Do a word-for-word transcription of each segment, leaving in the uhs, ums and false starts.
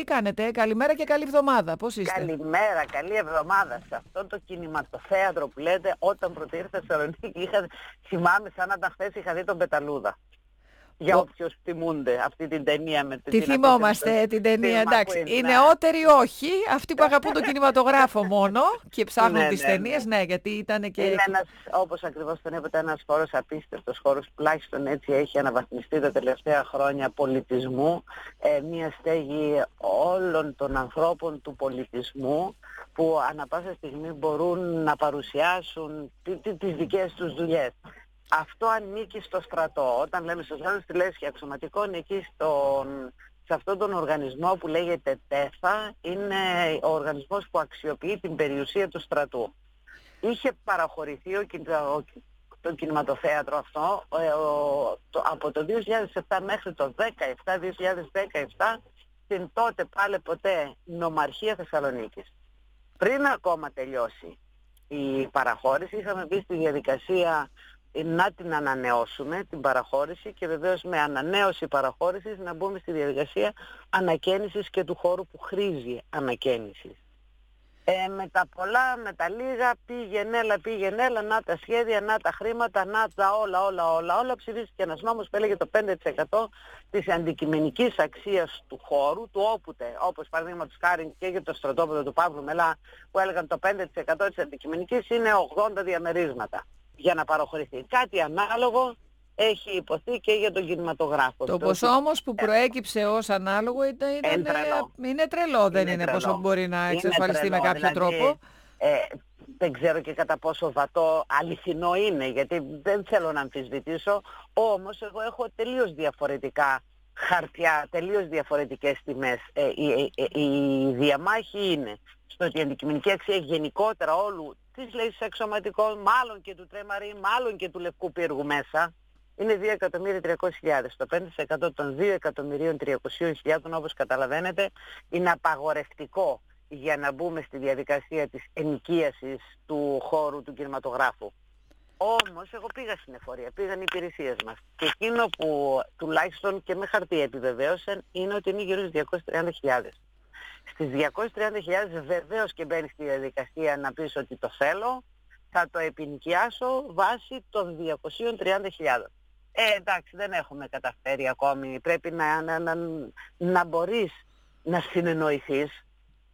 τι κάνετε, καλημέρα και καλή εβδομάδα, πώς είστε? Καλημέρα, καλή εβδομάδα. Σε αυτό το κινηματοθέατρο που λέτε, όταν πρώτη ήρθα στη Θεσσαλονίκη, είχα, θυμάμαι σαν να ήταν χθες, είχα δει τον Πεταλούδα. Για όποιους θυμούνται αυτή την ταινία με τη θυμόμαστε την ταινία, εντάξει. Οι νεότεροι όχι, αυτοί που αγαπούν τον κινηματογράφο μόνο και ψάχνουν ναι, τις ναι, ταινίες, ναι. ναι, γιατί ήταν και... Είναι ένας, όπως ακριβώς τον είπατε, ένας χώρος απίστευτος χώρος, τουλάχιστον έτσι έχει αναβαθμιστεί τα τελευταία χρόνια πολιτισμού, ε, μια στέγη όλων των ανθρώπων του πολιτισμού που ανά πάσα στιγμή μπορούν να παρουσιάσουν τις δικές τους δουλειές. Αυτό ανήκει στο στρατό. Όταν λέμε στους άλλους τη λέσχη αξιωματικών, εκεί στον, σε αυτόν τον οργανισμό που λέγεται ΤΕΘΑ, είναι ο οργανισμός που αξιοποιεί την περιουσία του στρατού. Είχε παραχωρηθεί ο, ο, το κινηματοθέατρο αυτό ε, ο, το, από το δύο χιλιάδες επτά μέχρι το δύο χιλιάδες δεκαεπτά στην τότε πάλι ποτέ νομαρχία Θεσσαλονίκης. Πριν ακόμα τελειώσει η παραχώρηση, είχαμε μπει στη διαδικασία να την ανανεώσουμε, την παραχώρηση, και βεβαίως με ανανέωση παραχώρησης να μπούμε στη διαδικασία ανακαίνησης και του χώρου που χρήζει ανακαίνησης. Ε, με τα πολλά, με τα λίγα, πήγαινε έλα, πήγαινε έλα, να τα σχέδια, να τα χρήματα, να τα όλα, όλα, όλα, όλα. Ψηφίστηκε ένας νόμος που έλεγε το πέντε τοις εκατό της αντικειμενικής αξίας του χώρου, του όποτε, όπως παραδείγματος χάρη και για το στρατόπεδο του Παύλου Μελά, που έλεγαν το πέντε τοις εκατό της αντικειμενικής είναι ογδόντα διαμερίσματα για να παραχωρηθεί. Κάτι ανάλογο έχει υποθεί και για τον κινηματογράφο. Το ποσό όμως που προέκυψε ως ανάλογο ήταν, ήταν, είναι τρελό. Είναι τρελό, δεν είναι, είναι τρελό. ποσό που μπορεί να εξασφαλιστεί με κάποιο δηλαδή, τρόπο. Ε, δεν ξέρω και κατά πόσο βατό αληθινό είναι, γιατί δεν θέλω να αμφισβητήσω, όμως εγώ έχω τελείως διαφορετικά χαρτιά, τελείως διαφορετικές τιμές. Ε, η, η, η διαμάχη είναι στο ότι η αντικειμενική αξία γενικότερα όλου της λέξης αξιωματικών, μάλλον και του Τρέμαρη, μάλλον και του Λευκού Πύργου μέσα, είναι δύο εκατομμύρια τριακόσιες χιλιάδες. Το πέντε τοις εκατό των δύο εκατομμυρίων τριακοσίων χιλιάδων, όπως καταλαβαίνετε, είναι απαγορευτικό για να μπούμε στη διαδικασία της ενοικίασης του χώρου του κινηματογράφου. Όμως εγώ πήγα στην εφορία, πήγαν οι υπηρεσίες μας. Και εκείνο που τουλάχιστον και με χαρτί επιβεβαίωσαν είναι ότι είναι γύρω στις διακόσιες τριάντα χιλιάδες. Στις διακόσιες τριάντα χιλιάδες βεβαίως και μπαίνει στη διαδικασία να πεις ότι το θέλω, θα το επινοικιάσω βάσει των διακοσίων τριάντα χιλιάδες. Ε, εντάξει, δεν έχουμε καταφέρει ακόμη. Πρέπει να, να, να, να μπορείς να συνεννοηθείς.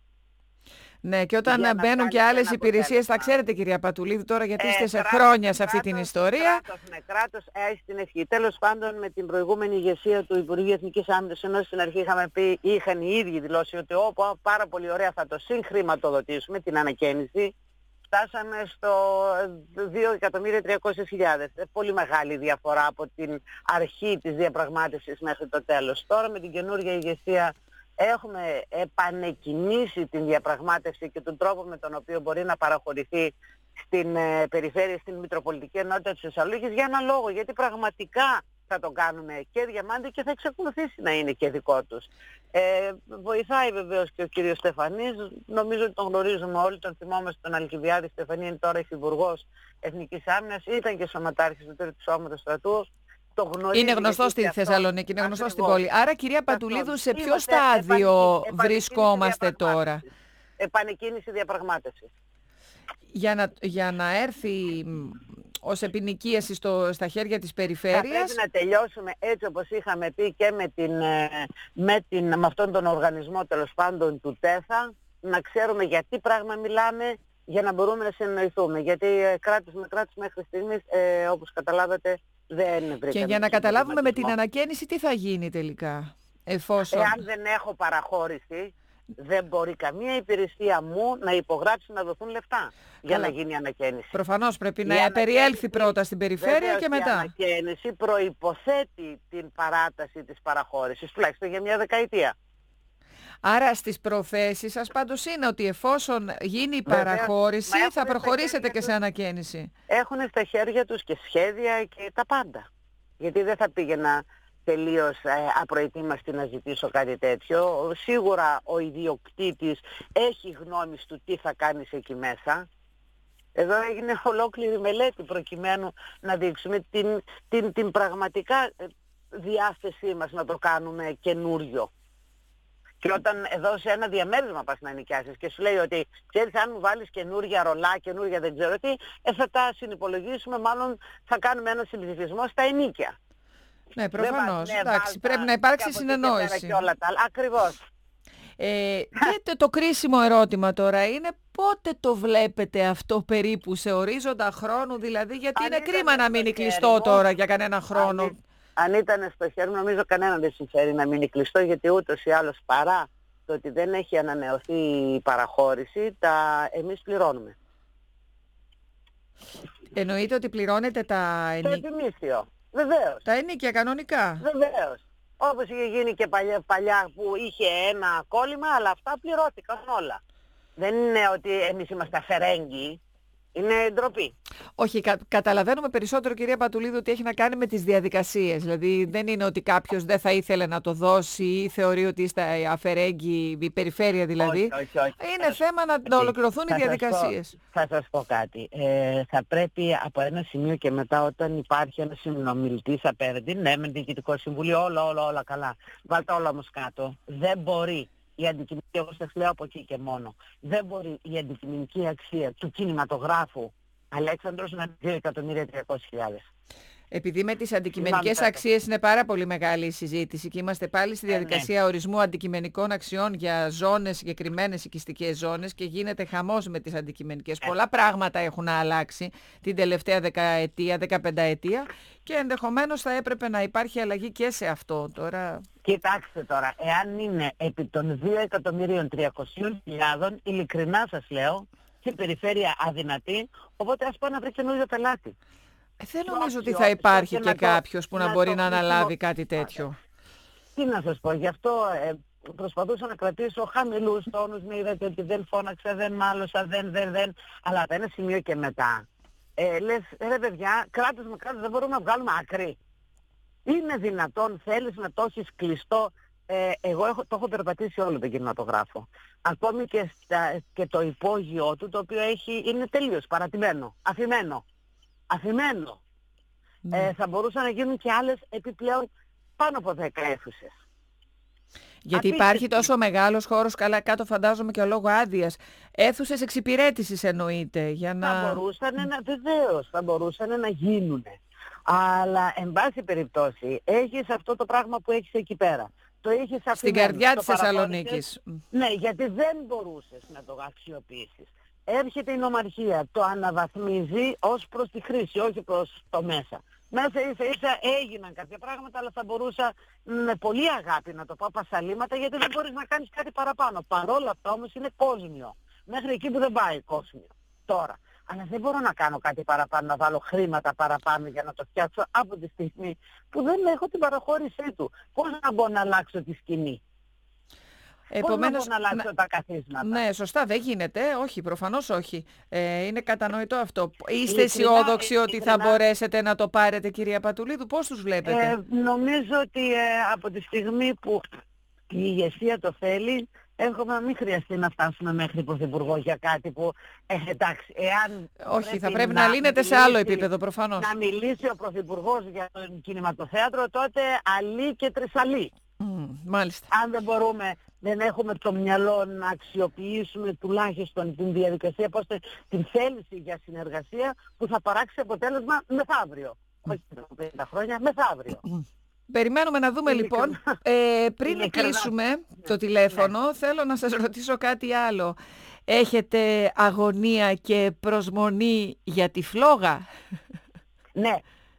Ναι, και όταν μπαίνουν και άλλες υπηρεσίες, θα ξέρετε κυρία Πατουλίδη τώρα, γιατί είστε ε, σε κράτος, χρόνια σε αυτή κράτος, την ιστορία. Κράτος με κράτος, έχει την ευχή. Τέλος πάντων, με την προηγούμενη ηγεσία του Υπουργείου Εθνικής Άμυνας, ενώ στην αρχή είχαμε πει, είχαν οι ίδιοι δηλώσει ότι όπου πάρα πολύ ωραία θα το συγχρηματοδοτήσουμε την ανακαίνιση, φτάσαμε στο δύο εκατομμύρια τριακόσιες χιλιάδες. Πολύ μεγάλη διαφορά από την αρχή της διαπραγμάτευσης μέχρι το τέλος. Τώρα με την καινούργια ηγεσία έχουμε επανεκκινήσει την διαπραγμάτευση και τον τρόπο με τον οποίο μπορεί να παραχωρηθεί στην ε, περιφέρεια, στην Μητροπολιτική Ενότητα της Θεσσαλονίκης, για ένα λόγο, γιατί πραγματικά θα το κάνουμε και διαμάντη και θα εξακολουθήσει να είναι και δικό τους. Ε, βοηθάει βεβαίως και ο κύριος Στεφανής, νομίζω ότι τον γνωρίζουμε όλοι, τον θυμόμαστε τον Αλκιβιάδη. Στεφανή είναι τώρα υφυπουργός Εθνικής Άμυνας, ήταν και σωματάρχης του τρίτου Σώματος Στρατού. Είναι γνωστό στη Θεσσαλονίκη, είναι γνωστό στην πόλη. Άρα κυρία Πατουλίδου, σε ποιο στάδιο βρισκόμαστε τώρα? Επανεκκίνηση διαπραγμάτευσης. Για να, για να έρθει ως επινοικίαση στο, στα χέρια της περιφέρειας. Θα πρέπει να τελειώσουμε έτσι όπως είχαμε πει και με, την, με, την, με αυτόν τον οργανισμό τέλος πάντων του ΤΕΘΑ, να ξέρουμε για τι πράγμα μιλάμε, για να μπορούμε να συνεννοηθούμε. Γιατί κράτος με κράτος μέχρι στιγμής, ε, όπως καταλάβατε, δεν βρήκαμε. Και για να καταλάβουμε με την ανακαίνιση τι θα γίνει τελικά, εφόσον... Εάν δεν έχω παραχώρηση, δεν μπορεί καμία υπηρεσία μου να υπογράψει να δοθούν λεφτά για Καλά. να γίνει η ανακαίνιση. Προφανώς πρέπει η να ανακαίνιση... περιέλθει πρώτα στην περιφέρεια και μετά. Η ανακαίνιση προϋποθέτει την παράταση της παραχώρησης, τουλάχιστον για μια δεκαετία. Άρα στις προθέσεις σας πάντως είναι ότι εφόσον γίνει η παραχώρηση Βέβαια, θα προχωρήσετε και σε ανακαίνιση. Έχουν στα χέρια τους και σχέδια και τα πάντα. Γιατί δεν θα πήγαινα τελείως ε, απροετοίμαστη να ζητήσω κάτι τέτοιο. Σίγουρα ο ιδιοκτήτης έχει γνώμη του τι θα κάνεις εκεί μέσα. Εδώ έγινε ολόκληρη μελέτη προκειμένου να δείξουμε την, την, την πραγματικά διάθεσή μας να το κάνουμε καινούριο. Και όταν εδώ σε ένα διαμέρισμα πας να νοικιάσεις και σου λέει ότι ξέρεις, αν μου βάλεις καινούργια ρολά, καινούργια δεν ξέρω τι, ε, θα τα συνυπολογίσουμε, μάλλον θα κάνουμε ένα συμψηφισμό στα ενίκια. Ναι, προφανώς. Ναι, Εντάξει, πρέπει να υπάρξει συνεννόηση. Και όλα τα άλλα. Ακριβώς. Ε, και το κρίσιμο ερώτημα τώρα είναι πότε το βλέπετε αυτό περίπου, σε ορίζοντα χρόνου δηλαδή, γιατί αν είναι κρίμα να μείνει κλειστό μου, τώρα για κανένα χρόνο. Αν, αν ήταν στο χέρι μου, νομίζω κανέναν δεν συμφέρει να μείνει κλειστό, γιατί ούτως ή άλλως παρά το ότι δεν έχει ανανεωθεί η παραχώρηση, τα εμείς πληρώνουμε. Εννοείται ότι πληρώνετε τα Το ενίκια. επιμίσθιο. Βεβαίως. Τα ενίκια κανονικά. Βεβαίως. Όπως είχε γίνει και παλιά, παλιά που είχε ένα κόλλημα, αλλά αυτά πληρώθηκαν όλα. Δεν είναι ότι εμείς είμαστε αφαιρέγγοι. Είναι ντροπή. Όχι, κα, καταλαβαίνουμε περισσότερο, κυρία Πατουλίδου, ότι έχει να κάνει με τις διαδικασίες. Δηλαδή δεν είναι ότι κάποιος δεν θα ήθελε να το δώσει ή θεωρεί ότι είστε αφαιρέγγοι, η περιφέρεια δηλαδή. Όχι, όχι, όχι. Είναι θέμα να, να ολοκληρωθούν οι διαδικασίες. Πω, θα σας πω κάτι. Ε, θα πρέπει από ένα σημείο και μετά, όταν υπάρχει ένας συνομιλητής απέναντι, ναι, με διοικητικό συμβούλιο, όλα, όλα, όλα καλά. Βάλτε όλα όμως κάτω. Δεν μπορεί η αντικειμενική, εγώ σας λέω από εκεί και μόνο, δεν μπορεί η αντικειμενική αξία του κινηματογράφου Αλέξανδρος να είναι δύο εκατομμύρια τριακόσιες χιλιάδες. Επειδή με τις αντικειμενικές αξίες είναι πάρα πολύ μεγάλη η συζήτηση και είμαστε πάλι στη διαδικασία ε, ναι. ορισμού αντικειμενικών αξιών για ζώνες, συγκεκριμένες οικιστικές ζώνες, και γίνεται χαμός με τις αντικειμενικές. Ε. Πολλά πράγματα έχουν αλλάξει την τελευταία δεκαετία, δεκαπενταετία, και ενδεχομένως θα έπρεπε να υπάρχει αλλαγή και σε αυτό τώρα. Κοιτάξτε τώρα, εάν είναι επί των δύο εκατομμυρίων τριακοσίων χιλιάδων, ειλικρινά σας λέω, και περιφέρεια αδυνατή, οπότε ας πω να βρει καινούριο πελάτη. Ε, δεν νομίζω ότι θα υπάρχει και, και κάποιος που να, να μπορεί να αναλάβει κάτι τέτοιο. Τι να σας πω, γι' αυτό ε, προσπαθούσα να κρατήσω χαμηλούς τόνους, με είδατε ότι δεν φώναξα, δεν μάλωσα, δεν, δεν, δεν, αλλά από ένα σημείο και μετά. Ε, λες, ρε παιδιά, κράτος με κράτος δεν μπορούμε να βγάλουμε άκρη. Είναι δυνατόν, θέλεις να το έχεις κλειστό? Ε, εγώ έχω, το έχω περπατήσει όλο τον κινηματογράφο. Ακόμη και, στα, και το υπόγειο του, το οποίο έχει, είναι τελείως παρατημένο, αφημένο. Αφημένο. Mm. Ε, θα μπορούσαν να γίνουν και άλλες επιπλέον πάνω από δέκα αίθουσες. Γιατί υπάρχει τόσο μεγάλος χώρος, καλά κάτω φαντάζομαι και λόγω άδειας. Αίθουσες εξυπηρέτησης εννοείται. Για να... Θα μπορούσαν να, βεβαίως, θα μπορούσαν να γίνουν. Αλλά, εν πάση περιπτώσει, έχεις αυτό το πράγμα που έχεις εκεί πέρα. Το έχεις αφημένο. Στην καρδιά της Θεσσαλονίκης. Ναι, γιατί δεν μπορούσες να το αξιοποιήσεις. Έρχεται η νομαρχία, το αναβαθμίζει ως προς τη χρήση, όχι προς το μέσα. Μέσα ίσα ίσα έγιναν κάποια πράγματα, αλλά θα μπορούσα με πολύ αγάπη να το πω πασαλήματα, γιατί δεν μπορείς να κάνεις κάτι παραπάνω. Παρόλα αυτά όμως είναι κόσμιο. Μέχρι εκεί που δεν πάει κόσμιο. Τώρα. Αλλά δεν μπορώ να κάνω κάτι παραπάνω, να βάλω χρήματα παραπάνω για να το φτιάξω από τη στιγμή που δεν έχω την παραχώρησή του. Πώς να μπορώ να αλλάξω τη σκηνή? Επομένως, πώς να μπορώ να αλλάξω τα καθίσματα? Ναι, σωστά, δεν γίνεται. Όχι, προφανώς όχι. Ε, είναι κατανοητό αυτό. Είστε αισιόδοξοι ότι ειλικρινά, θα μπορέσετε να το πάρετε, κυρία Πατουλίδου? Πώς τους βλέπετε? Ε, νομίζω ότι ε, από τη στιγμή που η ηγεσία το θέλει, έχουμε να μην χρειαστεί να φτάσουμε μέχρι Πρωθυπουργό για κάτι που, ε, εντάξει, εάν... Όχι, πρέπει θα πρέπει να, να λύνεται σε άλλο επίπεδο, προφανώς. Να μιλήσει ο Πρωθυπουργός για το κινηματοθέατρο, τότε αλή και τρισαλή. Mm, μάλιστα. Αν δεν μπορούμε, δεν έχουμε το μυαλό να αξιοποιήσουμε τουλάχιστον την διαδικασία, πώς την θέληση για συνεργασία που θα παράξει αποτέλεσμα μεθαύριο. Mm. Όχι πενήντα χρόνια, μεθαύριο. Mm. Περιμένουμε να δούμε λοιπόν. Ε, πριν κλείσουμε το τηλέφωνο, ναι, θέλω να σας ρωτήσω κάτι άλλο. Έχετε αγωνία και προσμονή για τη φλόγα? Ναι.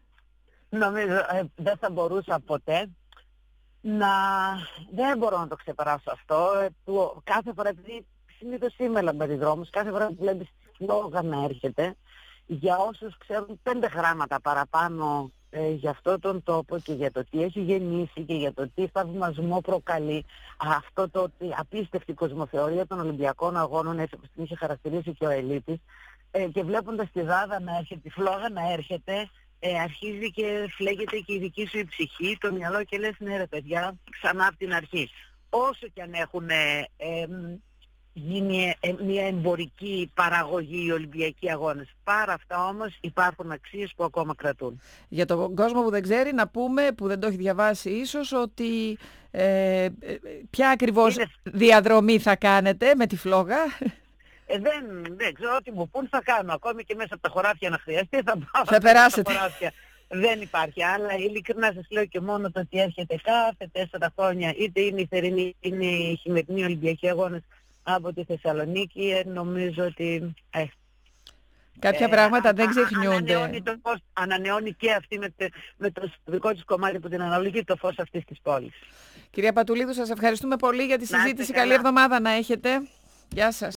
Νομίζω ε, δεν θα μπορούσα ποτέ να... Δεν μπορώ να το ξεπεράσω αυτό. Ε, που κάθε φορά, επειδή συνήθως είμαι λαμπεριδρόμος, κάθε φορά που βλέπεις τη φλόγα να έρχεται, για όσους ξέρουν πέντε γράμματα παραπάνω ε, για αυτό τον τόπο και για το τι έχει γεννήσει και για το τι θαυμασμό προκαλεί αυτό το ότι απίστευτη κοσμοθεωρία των Ολυμπιακών Αγώνων, έτσι όπως την είχε χαρακτηρίσει και ο Ελίτης, ε, και βλέποντας τη Δάδα να έρχεται, τη φλόγα να έρχεται, ε, αρχίζει και φλέγεται και η δική σου η ψυχή, το μυαλό, και λες ναι ρε παιδιά, ξανά από την αρχή. Όσο και αν έχουν ε, ε, γίνει μια εμπορική παραγωγή οι Ολυμπιακοί Αγώνες. Παρά αυτά όμως υπάρχουν αξίες που ακόμα κρατούν. Για τον κόσμο που δεν ξέρει, να πούμε, που δεν το έχει διαβάσει ίσως, ότι ε, ποια ακριβώς είναι... διαδρομή θα κάνετε με τη φλόγα. Ε, δεν, δεν ξέρω τι μου πούν θα κάνω. Ακόμη και μέσα από τα χωράφια να χρειαστεί θα πάω. Θα περάσετε. Δεν υπάρχει άλλα. Ειλικρινά σας λέω και μόνο το ότι έρχεται κάθε τέσσερα χρόνια, είτε είναι η θερινή είτε η χειμερινή Ολυμπιακή Αγώνες από τη Θεσσαλονίκη, ε, νομίζω ότι ε, κάποια ε, πράγματα α, δεν ξεχνιούνται. Ανανεώνει, το φως, ανανεώνει και αυτή με, τε, με το δικό της κομμάτι που την αναλογεί το φως αυτής της πόλης. Κυρία Πατουλίδου, σας ευχαριστούμε πολύ για τη συζήτηση. Καλή εβδομάδα να έχετε. Γεια σας.